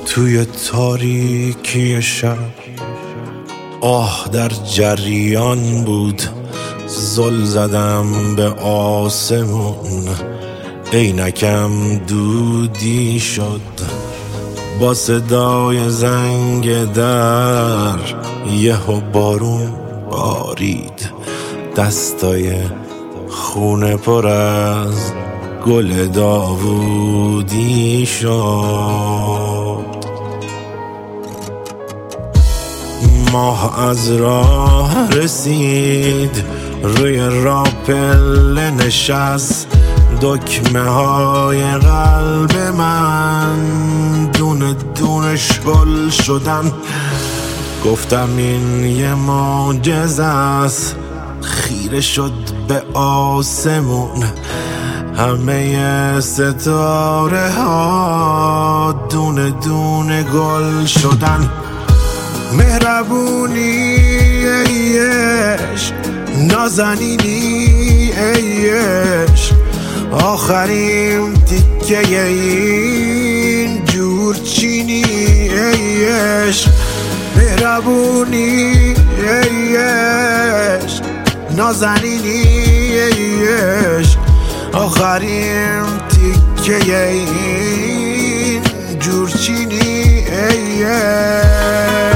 توی تاریکی شب آه در جریان بود، زل زدم به آسمون، عینکم دودی شد با صدای زنگ در. یهو بارون بارید، دستای خونه پر از گل داوودی شد. ماه از راه رسید، روی راپل نشست، دکمه های قلب من دونه دونه شل شدن. گفتم این یه معجزه است، خیره شد به آسمون، همه ستاره ها دونه دونه گل شدن. مهربونی ای عشق، نازنینی ای عشق، آخرین تیکه این جورچینی ای عشق. مهربونی ای عشق، نازنینی ای عشق، آخرین تیکه این جورچینی ای عشق.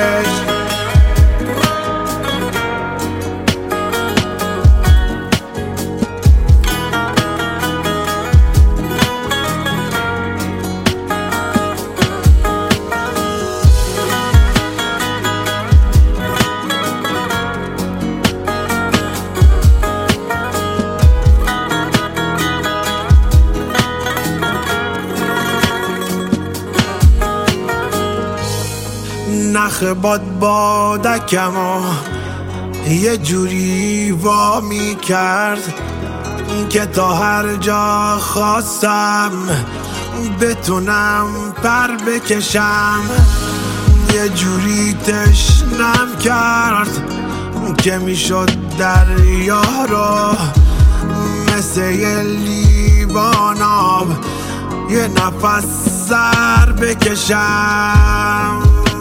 نخ بادکمو یه جوری وامی کرد که تا هر جا خواستم بتونم پر بکشم. یه جوری تشنم کرد که میشد دریا رو مثل یه لیوان آب یه نفس سر بکشم.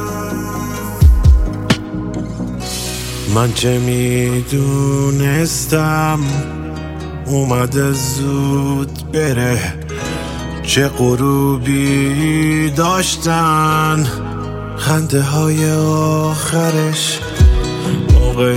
من چه میدونستم اومده زود بره، چه غروبی داشتن خنده های آخرش. موقع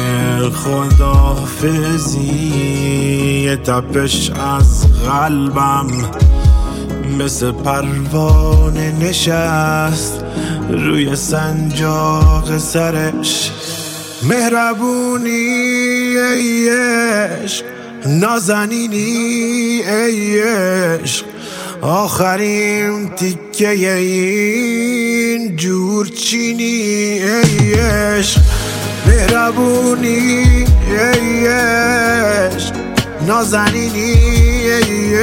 خداحافظی تپش از قلبم مثل پروانه نشست روی سنجاق سرش. مهربونی ای عشق، نازنینی ای عشق، آخرین تیکه این جورچینی ای عشق. مهربونی ای عشق، نازنینی ای